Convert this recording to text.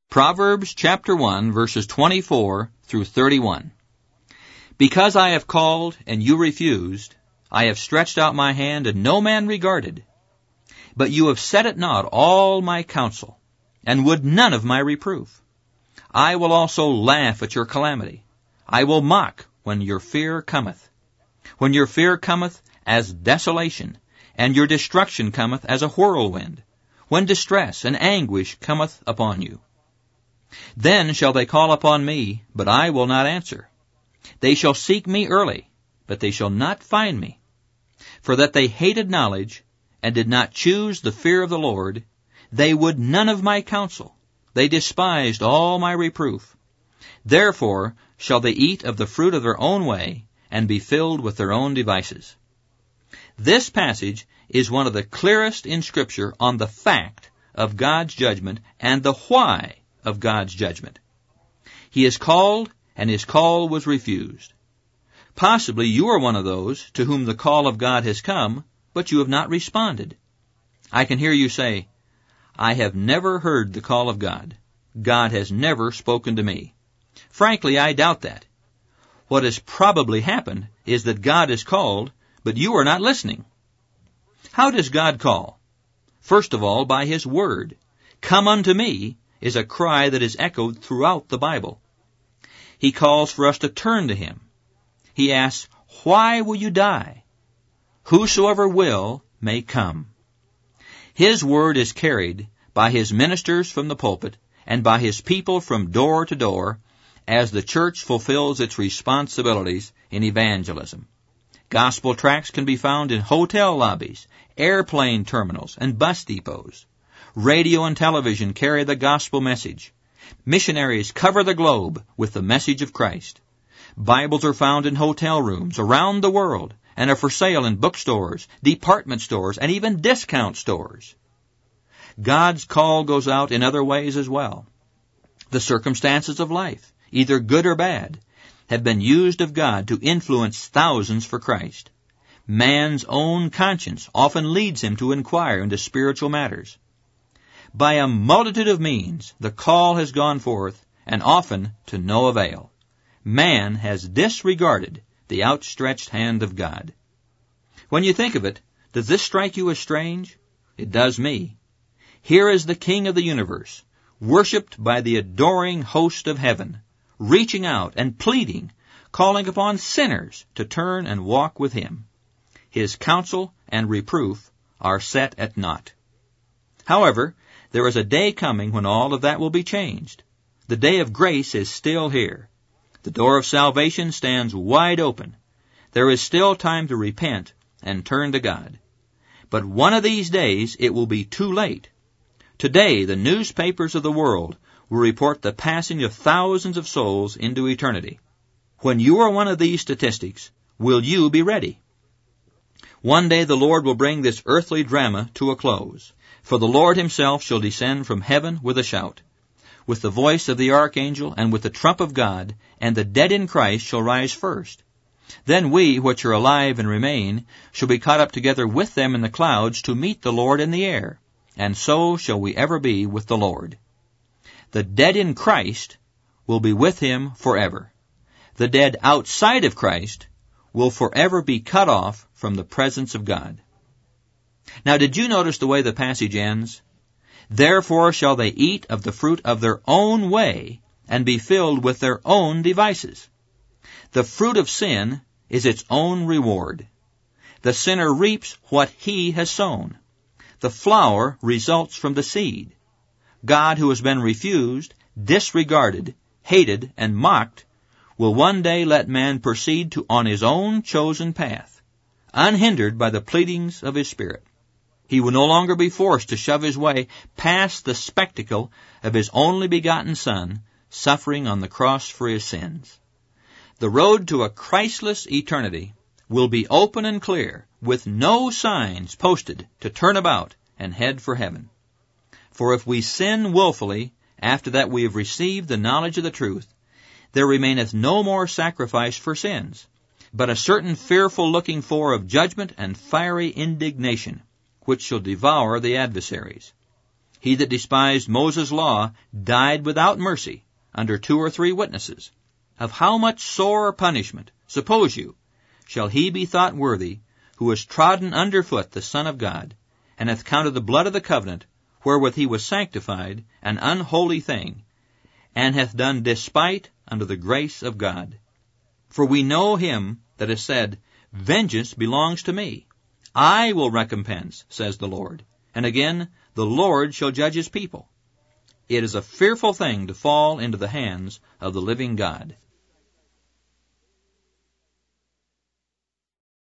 Proverbs chapter 1, verses 24 through 31. Because I have called and you refused, I have stretched out my hand and no man regarded. But you have set at naught all my counsel, and would none of my reproof. I will also laugh at your calamity. I will mock when your fear cometh. When your fear cometh as desolation, and your destruction cometh as a whirlwind, when distress and anguish cometh upon you. Then shall they call upon me, but I will not answer. They shall seek me early, but they shall not find me. For that they hated knowledge, and did not choose the fear of the Lord, they would none of my counsel. They despised all my reproof. Therefore shall they eat of the fruit of their own way, and be filled with their own devices. This passage is one of the clearest in Scripture on the fact of God's judgment and the why of God's judgment. He is called, and his call was refused. Possibly you are one of those to whom the call of God has come, but you have not responded. I can hear you say, I have never heard the call of God. God has never spoken to me. Frankly, I doubt that. What has probably happened is that God has called, but you are not listening. How does God call? First of all, by his word. Come unto me is a cry that is echoed throughout the Bible. He calls for us to turn to him. He asks, why will you die? Whosoever will may come. His word is carried by his ministers from the pulpit and by his people from door to door as the church fulfills its responsibilities in evangelism. Gospel tracts can be found in hotel lobbies, airplane terminals, and bus depots. Radio and television carry the gospel message. Missionaries cover the globe with the message of Christ. Bibles are found in hotel rooms around the world and are for sale in bookstores, department stores, and even discount stores. God's call goes out in other ways as well. The circumstances of life, either good or bad, have been used of God to influence thousands for Christ. Man's own conscience often leads him to inquire into spiritual matters. By a multitude of means, the call has gone forth, and often to no avail. Man has disregarded the outstretched hand of God. When you think of it, does this strike you as strange? It does me. Here is the King of the universe, worshipped by the adoring host of heaven, reaching out and pleading, calling upon sinners to turn and walk with him. His counsel and reproof are set at naught. However, there is a day coming when all of that will be changed. The day of grace is still here. The door of salvation stands wide open. There is still time to repent and turn to God. But one of these days it will be too late. Today, the newspapers of the world will report the passing of thousands of souls into eternity. When you are one of these statistics, will you be ready? One day the Lord will bring this earthly drama to a close, for the Lord himself shall descend from heaven with a shout, with the voice of the archangel and with the trump of God, and the dead in Christ shall rise first. Then we, which are alive and remain, shall be caught up together with them in the clouds to meet the Lord in the air, and so shall we ever be with the Lord. The dead in Christ will be with him forever. The dead outside of Christ will forever be cut off from the presence of God. Now, did you notice the way the passage ends? Therefore shall they eat of the fruit of their own way, and be filled with their own devices. The fruit of sin is its own reward. The sinner reaps what he has sown. The flower results from the seed. God, who has been refused, disregarded, hated, and mocked, will one day let man proceed on his own chosen path, unhindered by the pleadings of his Spirit. He will no longer be forced to shove his way past the spectacle of his only begotten Son suffering on the cross for his sins. The road to a Christless eternity will be open and clear, with no signs posted to turn about and head for heaven. For if we sin willfully, after that we have received the knowledge of the truth, there remaineth no more sacrifice for sins, but a certain fearful looking for of judgment and fiery indignation, which shall devour the adversaries. He that despised Moses' law died without mercy under 2 or 3 witnesses. Of how much sorer punishment, suppose you, shall he be thought worthy, who has trodden under foot the Son of God, and hath counted the blood of the covenant, wherewith he was sanctified, an unholy thing, and hath done despite unto the grace of God. For we know him that has said, Vengeance belongs to me. I will recompense, says the Lord. And again, the Lord shall judge his people. It is a fearful thing to fall into the hands of the living God.